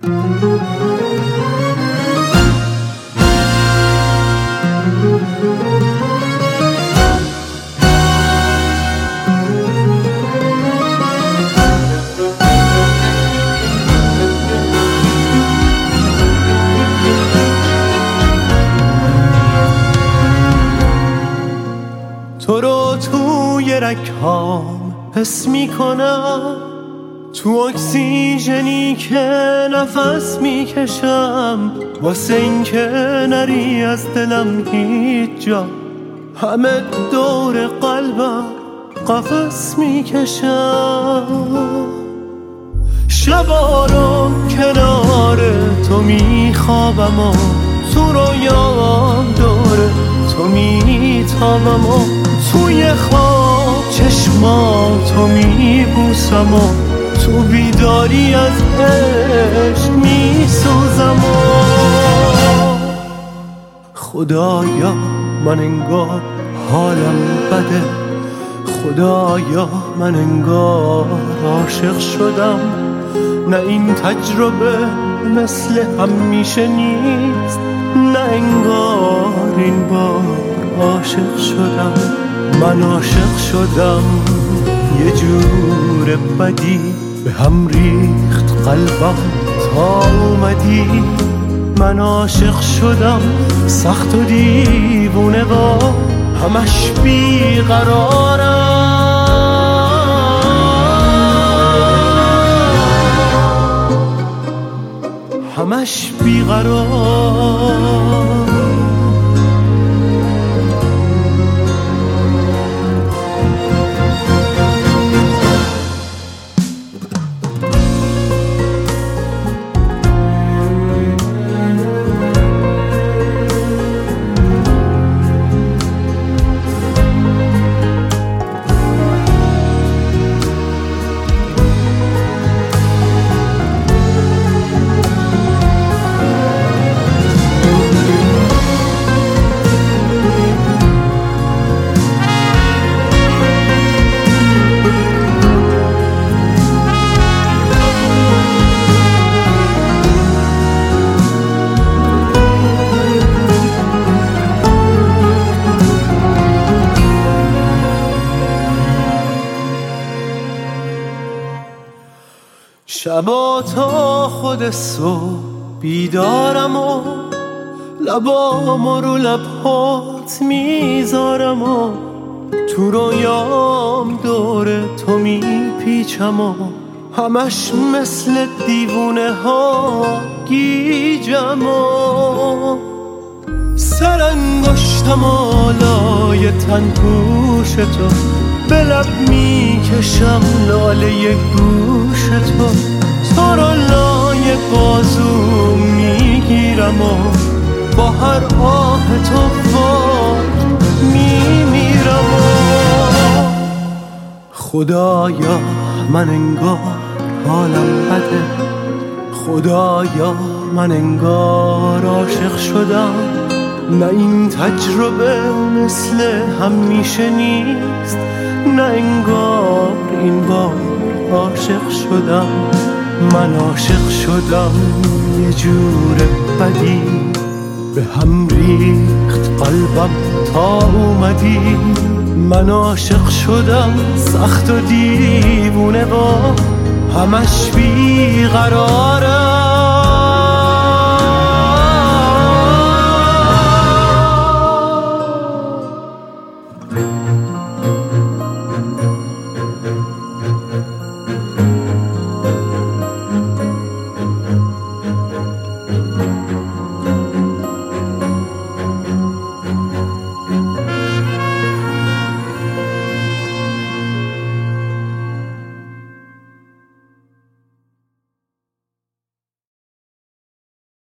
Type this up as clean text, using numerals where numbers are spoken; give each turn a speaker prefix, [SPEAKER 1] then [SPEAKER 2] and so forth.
[SPEAKER 1] تو رو توی رگ‌هام حس میکنم، تو اکسیژنی که نفس میکشم، واسه این که نری از دلم هیچ جا، همه دور قلبم قفس میکشم. شبا رو کنار تو میخوابم و تو رویام دوره تو میتابم و توی خواب چشماتو میبوسم و تو بیداری از عشق میسوزم و خدایا من انگار حالم بده، خدایا من انگار عاشق شدم، نه این تجربه مثل همیشه نیست، نه انگار این بار عاشق شدم. من عاشق شدم، یه جور بدی به هم ریخت قلبم تا اومدی. من عاشق شدم سخت و دیوونه با همش بیقرارم، همش بیقرار. شبا تا خود صبح بیدارم و لبامو رو لبهات میذارم و تو رویام دور تو میپیچم و همش مثل دیوونه ها گیجم و سرانگشتم آلای تن پوش تو، به لب میکشم لاله گوش تو، تو رو لای بازو میگیرم و با هر آه تو فاک میمیرم و خدایا من انگار حالم بده، خدایا من انگار عاشق شدم، نه این تجربه مثل همیشه نیست، نه انگار این بار عاشق شدم. من عاشق شدم، یه جور بدی به هم ریخت قلبم تا اومدی. من عاشق شدم سخت و دیوونه با همش بیقرارم.